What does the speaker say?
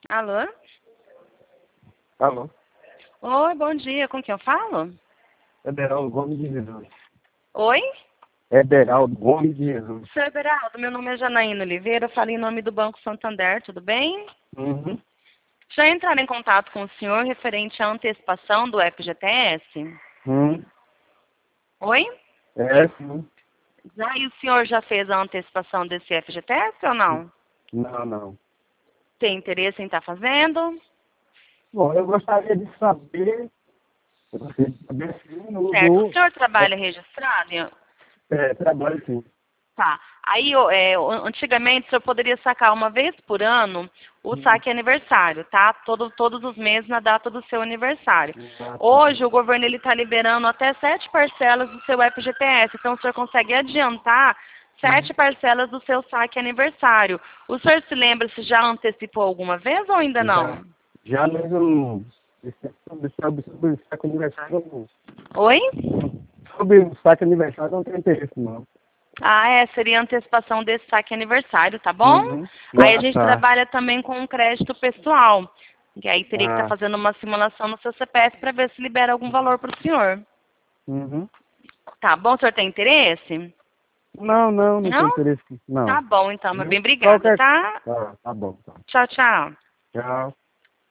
Alô? Alô? Oi, bom dia. Com quem eu falo? Ederaldo Gomes de Jesus. Oi? Ederaldo Gomes de Jesus. Seu Everaldo, meu nome é Janaína Oliveira, eu falo em nome do Banco Santander, tudo bem? Uhum. Já entraram em contato com o senhor referente à antecipação do FGTS? Sim. Oi? Sim. E o senhor já fez a antecipação desse FGTS ou não? Não, não. Tem interesse em estar fazendo? Bom, eu gostaria de saber, se Certo. O senhor trabalha registrado? trabalho sim. Tá. Aí, antigamente, o senhor poderia sacar uma vez por ano o saque aniversário, tá? Todos os meses na data do seu aniversário. Ah, tá. Hoje, o governo está liberando até 7 parcelas do seu FGTS. Então, o senhor consegue adiantar 7 parcelas do seu saque aniversário. O senhor se lembra se já antecipou alguma vez ou ainda não? Já mesmo sobre o saque aniversário, Oi? sobre o saque aniversário não tem interesse, não. Ah, seria a antecipação desse saque aniversário, tá bom? Aí a Ah, gente tá. trabalha também com um crédito pessoal. Que aí teria que estar Ah. fazendo uma simulação no seu CPF para ver se libera algum valor para o senhor. Uhum. Tá bom? O senhor tem interesse? Não tem Não? interesse, não. Tá bom, então. Mas bem obrigada, Qualquer... tá? Tá bom, tá. Tchau, tchau. Tchau.